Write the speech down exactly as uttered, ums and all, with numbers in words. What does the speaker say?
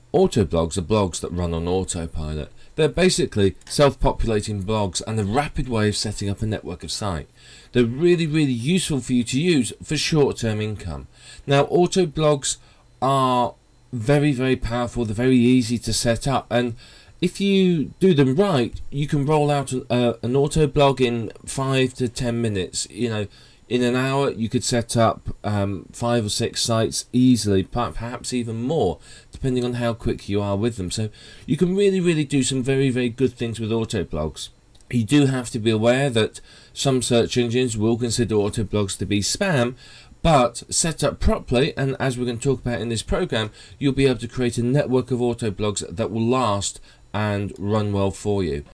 Autoblogs are blogs that run on autopilot. They're basically self-populating blogs and a rapid way of setting up a network of sites. They're really, really useful for you to use for short-term income. Now, autoblogs are very, very powerful. They're very easy to set up, and if you do them right, you can roll out an, uh, an auto blog in five to ten minutes. You know, in an hour, you could set up um, five or six sites easily, perhaps even more, depending on how quick you are with them. So you can really, really do some very, very good things with auto blogs. You do have to be aware that some search engines will consider auto blogs to be spam, but set up properly, and as we're going to talk about in this program, you'll be able to create a network of auto blogs that will last and run well for you.